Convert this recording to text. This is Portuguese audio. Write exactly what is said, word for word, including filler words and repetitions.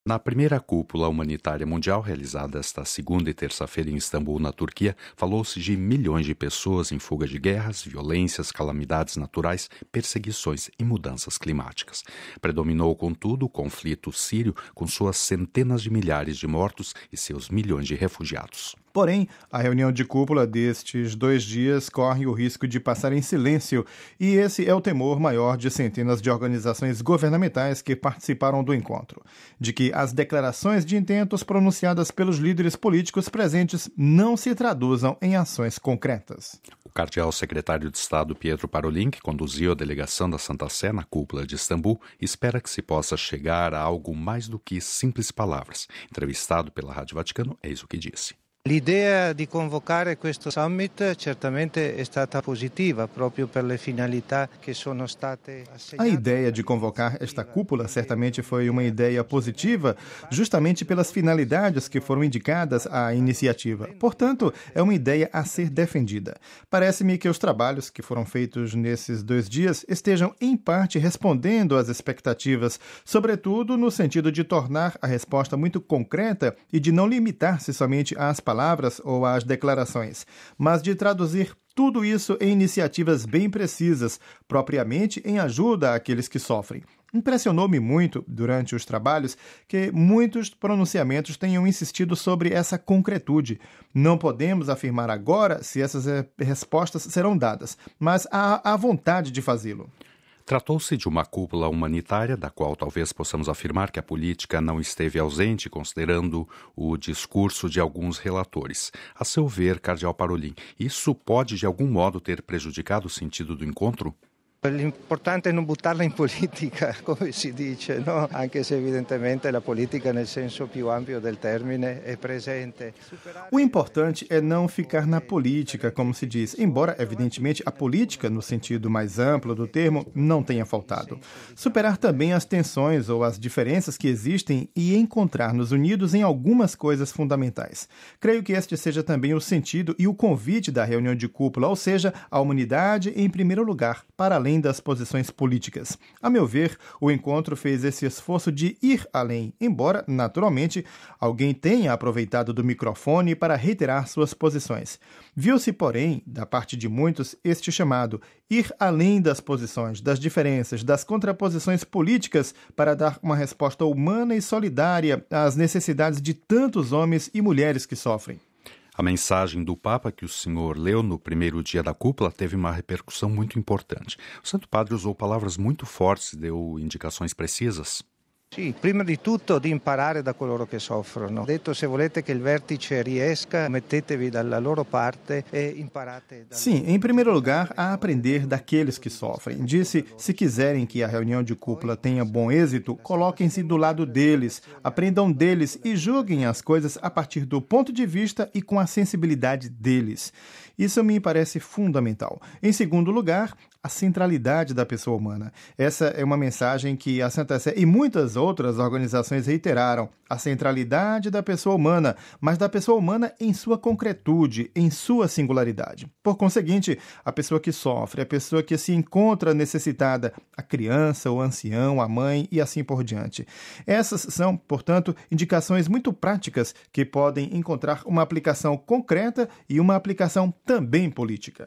Na primeira cúpula humanitária mundial, realizada esta segunda e terça-feira em Istambul, na Turquia, falou-se de milhões de pessoas em fuga de guerras, violências, calamidades naturais, perseguições e mudanças climáticas. Predominou, contudo, o conflito sírio, com suas centenas de milhares de mortos e seus milhões de refugiados. Porém, a reunião de cúpula destes dois dias corre o risco de passar em silêncio, e esse é o temor maior de centenas de organizações governamentais que participaram do encontro, de que as declarações de intentos pronunciadas pelos líderes políticos presentes não se traduzam em ações concretas. O cardeal secretário de Estado Pietro Parolin, que conduziu a delegação da Santa Sé na cúpula de Istambul, espera que se possa chegar a algo mais do que simples palavras. Entrevistado pela Rádio Vaticano, eis o que disse. L'idea di convocare questo summit certamente è stata positiva, proprio per le finalità che sono state assegnate. A ideia de convocar esta cúpula certamente foi uma ideia positiva, justamente pelas finalidades que foram indicadas à iniciativa. Portanto, é uma ideia a ser defendida. Parece-me que os trabalhos que foram feitos nesses dois dias estejam, em parte, respondendo às expectativas, sobretudo no sentido de tornar a resposta muito concreta e de não limitar-se somente às palavras ou às declarações, mas de traduzir tudo isso em iniciativas bem precisas, propriamente em ajuda àqueles que sofrem. Impressionou-me muito, durante os trabalhos, que muitos pronunciamentos tenham insistido sobre essa concretude. Não podemos afirmar agora se essas respostas serão dadas, mas há a vontade de fazê-lo. Tratou-se de uma cúpula humanitária, da qual talvez possamos afirmar que a política não esteve ausente, considerando o discurso de alguns relatores. A seu ver, cardeal Parolin, isso pode de algum modo ter prejudicado o sentido do encontro? L'importante è non buttarla in politica, come si dice, no? Anche se evidentemente la politica nel senso più ampio del termine è presente. O importante é não ficar na política, como se diz, embora, evidentemente, a política, no sentido mais amplo do termo, não tenha faltado. Superar também as tensões ou as diferenças que existem e encontrar-nos unidos em algumas coisas fundamentais. Creio que este seja também o sentido e o convite da reunião de cúpula, ou seja, a humanidade em primeiro lugar, para além das posições políticas. A meu ver, o encontro fez esse esforço de ir além, embora, naturalmente, alguém tenha aproveitado do microfone para reiterar suas posições. Viu-se, porém, da parte de muitos, este chamado ir além das posições, das diferenças, das contraposições políticas para dar uma resposta humana e solidária às necessidades de tantos homens e mulheres que sofrem. A mensagem do Papa que o senhor leu no primeiro dia da cúpula teve uma repercussão muito importante. O Santo Padre usou palavras muito fortes e deu indicações precisas. Sì, prima di tutto di imparare da coloro che soffrono. Detto, se volete che il vertice riesca, mettetevi dalla loro parte e imparate. Da... Sim, em primeiro lugar, a aprender daqueles que sofrem. Disse, se quiserem que a reunião de cúpula tenha bom êxito, coloquem-se do lado deles, aprendam deles e julguem as coisas a partir do ponto de vista e com a sensibilidade deles. Isso me parece fundamental. Em segundo lugar, a centralidade da pessoa humana. Essa é uma mensagem que a Santa Sé e muitas outras organizações reiteraram. A centralidade da pessoa humana, mas da pessoa humana em sua concretude, em sua singularidade. Por conseguinte, a pessoa que sofre, a pessoa que se encontra necessitada, a criança, o ancião, a mãe e assim por diante. Essas são, portanto, indicações muito práticas que podem encontrar uma aplicação concreta e uma aplicação também política.